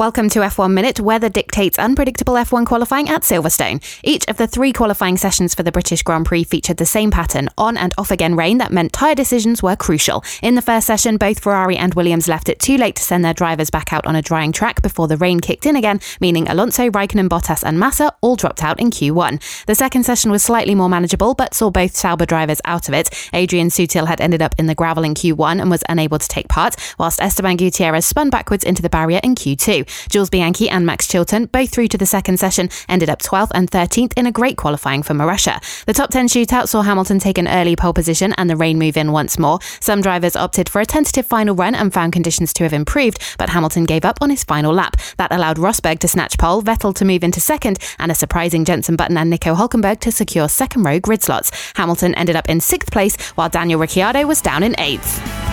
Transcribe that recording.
Welcome to F1 Minute. Weather dictates unpredictable F1 qualifying at Silverstone. Each of the 3 qualifying sessions for the British Grand Prix featured the same pattern, on and off again rain that meant tyre decisions were crucial. In the first session, both Ferrari and Williams left it too late to send their drivers back out on a drying track before the rain kicked in again, meaning Alonso, Raikkonen, Bottas and Massa all dropped out in Q1. The second session was slightly more manageable, but saw both Sauber drivers out of it. Adrian Sutil had ended up in the gravel in Q1 and was unable to take part, whilst Esteban Gutierrez spun backwards into the barrier in Q2. Jules Bianchi and Max Chilton, both through to the second session, ended up 12th and 13th in a great qualifying for Marussia. The top 10 shootout saw Hamilton take an early pole position and the rain move in once more. Some drivers opted for a tentative final run and found conditions to have improved, but Hamilton gave up on his final lap. That allowed Rosberg to snatch pole, Vettel to move into second, and a surprising Jenson Button and Nico Hülkenberg to secure second row grid slots. Hamilton ended up in 6th place, while Daniel Ricciardo was down in 8th.